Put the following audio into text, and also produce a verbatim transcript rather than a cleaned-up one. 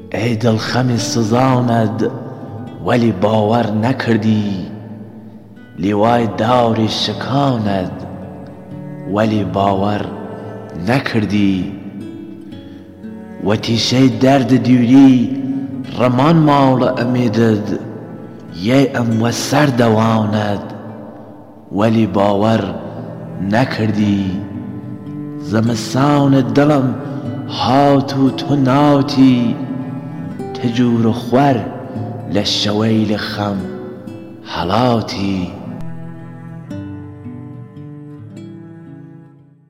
ای دڵخەمی سزانت وەلی باوەڕ نەکردی، لیوای داوری شکانت وەلی باوەڕ نەکردی. وەتیشەی دەردە دووری ڕەمان ماوڵە ئەمیدت، یەی ئەم وە سەردەوانت وەلی باوەڕ نەکردی. زەمستانە دڵم هات و تۆ ناوتی، تجور و خوەر لە شەوەیلی خەم هەڵاتی.